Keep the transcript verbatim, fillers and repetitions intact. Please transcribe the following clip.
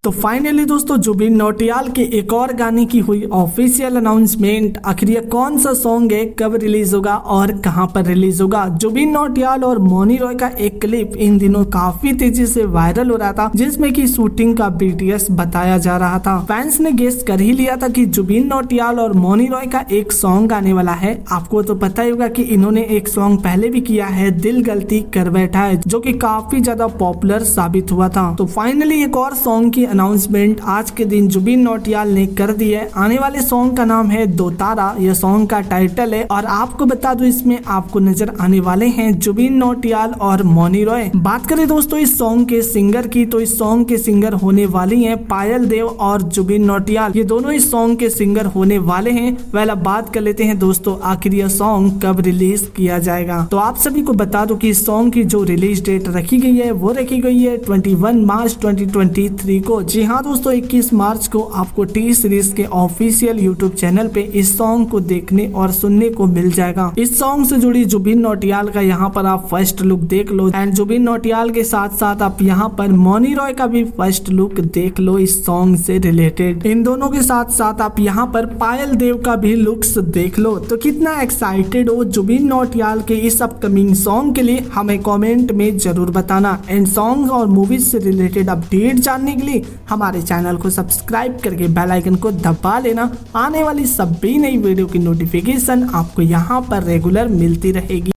तो फाइनली दोस्तों जुबिन नौटियाल के एक और गाने की हुई ऑफिशियल अनाउंसमेंट। आखिर ये कौन सा सॉन्ग है, कब रिलीज होगा और कहां पर रिलीज होगा। जुबिन नौटियाल और मौनी रॉय का एक क्लिप इन दिनों काफी तेजी से वायरल हो रहा था, जिसमें कि शूटिंग का बीटीएस बताया जा रहा था। फैंस ने गेस कर ही लिया था कि जुबिन नौटियाल और मौनी रॉय का एक सॉन्ग आने वाला है। आपको तो पता ही होगा कि इन्होंने एक सॉन्ग पहले भी किया है, दिल गलती कर बैठा है, जो कि काफी ज्यादा पॉपुलर साबित हुआ था। तो फाइनली एक और सॉन्ग की अनाउंसमेंट आज के दिन जुबिन नौटियाल ने कर दी है। आने वाले सॉन्ग का नाम है दो तारा, यह सॉन्ग का टाइटल है। और आपको बता दूं इसमें आपको नजर आने वाले हैं जुबिन नौटियाल और मौनी रॉय। बात करें दोस्तों इस सॉन्ग के सिंगर की, तो इस सॉन्ग के सिंगर होने वाली हैं पायल देव और जुबिन नौटियाल। ये दोनों इस सॉन्ग के सिंगर होने वाले हैं। पहले बात कर लेते हैं दोस्तों आखिर यह सॉन्ग कब रिलीज किया जाएगा। तो आप सभी को बता दो कि इस सॉन्ग की जो रिलीज डेट रखी गई है वो रखी गई है इक्कीस मार्च दो हज़ार तेईस को। जी हाँ दोस्तों, इक्कीस मार्च को आपको टी सीरीज के ऑफिशियल यूट्यूब चैनल पे इस सॉन्ग को देखने और सुनने को मिल जाएगा। इस सॉन्ग से जुड़ी जुबिन नौटियाल का यहाँ पर आप फर्स्ट लुक देख लो, एंड जुबिन नौटियाल के साथ साथ आप यहाँ पर मौनी रॉय का भी फर्स्ट लुक देख लो इस सॉन्ग से रिलेटेड। इन दोनों के साथ साथ आप यहाँ पर पायल देव का भी लुक्स देख लो। तो कितना एक्साइटेड हो जुबिन नौटियाल के इस अपकमिंग सॉन्ग के लिए हमें कमेंट में जरूर बताना। एंड सॉन्ग और मूवीज से रिलेटेड अपडेट जानने के लिए हमारे चैनल को सब्सक्राइब करके बेल आइकन को दबा लेना। आने वाली सभी नई वीडियो की नोटिफिकेशन आपको यहाँ पर रेगुलर मिलती रहेगी।